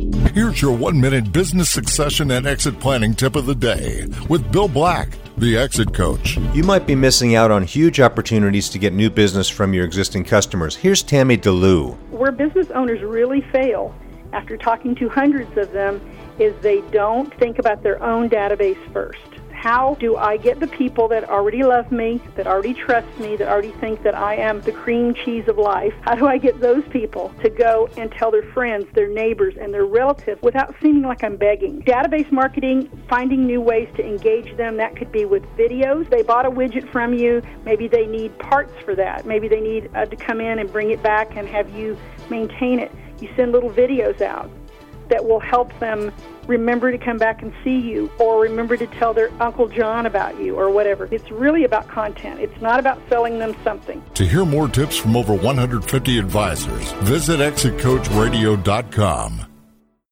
Here's your 1-minute business succession and exit planning tip of the day with Bill Black, the Exit Coach. You might be missing out on huge opportunities to get new business from your existing customers. Here's Tammy DeLue. Where business owners really fail, after talking to hundreds of them, is they don't think about their own database first. How do I get the people that already love me, that already trust me, that already think that I am the cream cheese of life? How do I get those people to go and tell their friends, their neighbors, and their relatives without seeming like I'm begging? Database marketing, finding new ways to engage them, that could be with videos. They bought a widget from you. Maybe they need parts for that. Maybe they need to come in and bring it back and have you maintain it. You send little videos out that will help them remember to come back and see you, or remember to tell their Uncle John about you, or whatever. It's really about content. It's not about selling them something. To hear more tips from over 150 advisors, visit ExitCoachRadio.com.